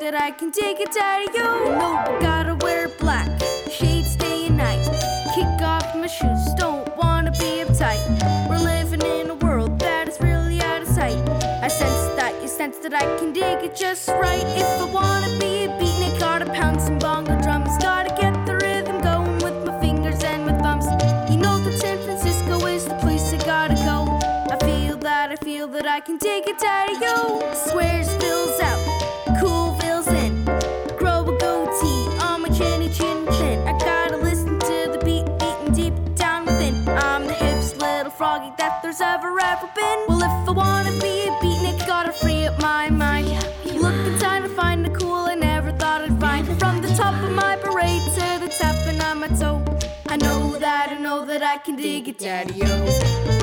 that I can dig it, daddy, yo. No, I gotta wear black, shades day and night. Kick off my shoes, don't wanna be uptight. We're living in a world that is really out of sight. I sense that you sense that I can dig it just right. If I wanna be a beatnik, gotta pound some bongo drums. Gotta get the rhythm going with my fingers and my thumbs. You know that San Francisco is the place I gotta go. I feel that I can dig it, daddy, yo. Squaresville's out, Coolville's in. Grow a goatee on my chinny chin chin. I gotta listen to the beat beating deep down within. I'm the hippest little froggy that there's ever been. Well, if I wanna be a beatnik, gotta free up my mind. Look inside to find the cool I never thought I'd find. From the top of my parade to the tapping on my toe, I know that I can dig it, daddy, yo.